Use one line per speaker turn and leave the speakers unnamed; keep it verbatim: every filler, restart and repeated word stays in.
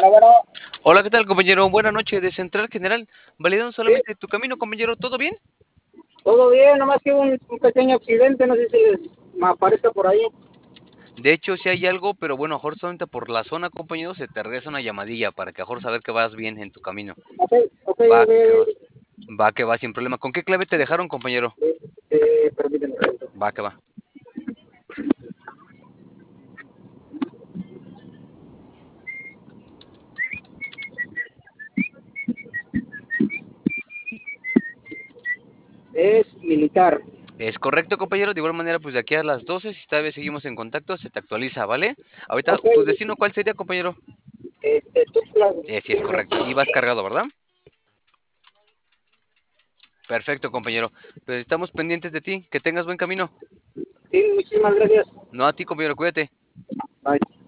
Bueno, bueno,
Hola, ¿qué tal, compañero? Buenas noches, de Central General. Validando
sí,
solamente tu camino, compañero. ¿Todo bien?
todo bien, nomás que un, un pequeño accidente, no sé si les me aparezca por ahí.
De hecho, sí hay algo, pero bueno, mejor solamente por la zona, compañero, se te regresa una llamadilla para que mejor saber que vas bien en tu camino.
Ok, ok,
Va,
ok,
que va.
ok.
Va, que va, sin problema. ¿Con qué clave te dejaron, compañero?
Eh, permíteme un momento.
Va, que va.
Es militar.
Es correcto, compañero. De igual manera, pues de aquí a las doce, si esta vez seguimos en contacto, se te actualiza, ¿vale? Ahorita,
Ok,
¿tu destino cuál sería, compañero?
este, Tuxtla
Eh, sí, es
Gutiérrez.
correcto. Y vas cargado, ¿verdad? Perfecto, compañero. Pues estamos pendientes de ti. Que tengas buen camino.
Sí, muchísimas gracias.
No a ti, compañero, cuídate.
Bye.